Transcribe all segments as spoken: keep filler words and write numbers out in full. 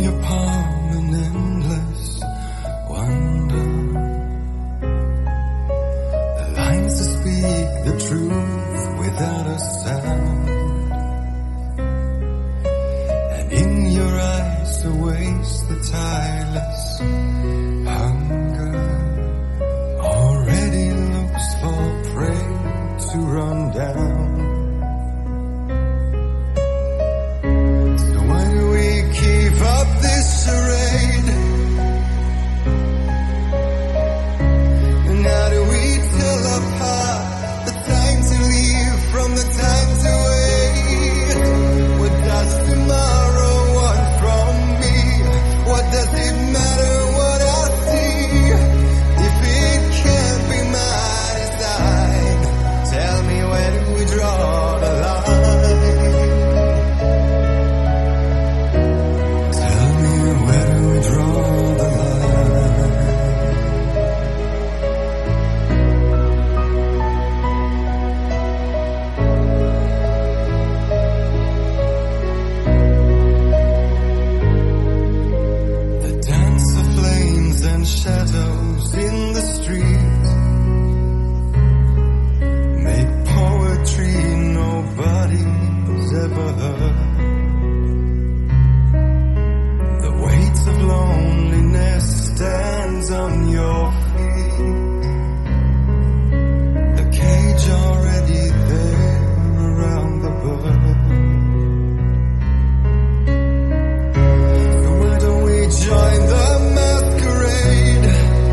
your palm an endless wonder. The lines to speak the truth without a sound. And in your eyes awaits the tireless hunger. Already looks for prey to run down. So why do we keep up this charade? And how do we tell apart the time to leave from the time to wait? What does tomorrow want from me? What does it matter what I see? If it can't be my design, tell me where do we draw the line? Tell me where do we draw the line? The dance of flames and shadows in the street make poetry nobody's ever heard. The weight of loneliness stands on your feet. The cage already there around the bird. So why don't we join the masquerade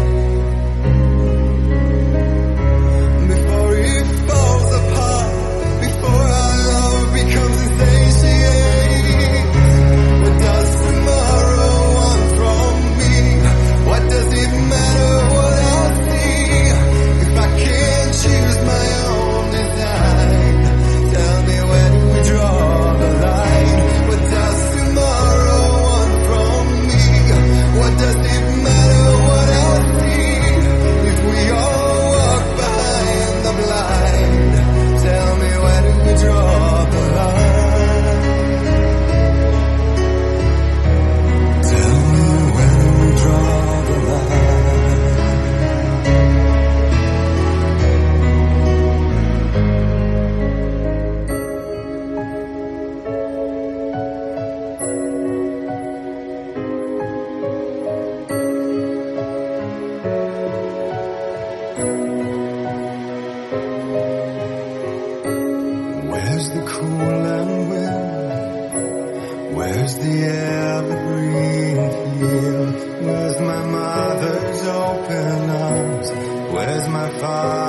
before it falls apart, before our love becomes insatiate? What does tomorrow want from me? What does it matter what I see? If I can't choose my own design, tell me where do we draw the line? What does tomorrow want from me? What does it matter what I see? If we all walk behind the blind, tell me where do we draw the line? Tell me where do we draw the line? Where's the cool and wind? Where's the evergreen field? Where's my mother's open arms? Where's my father?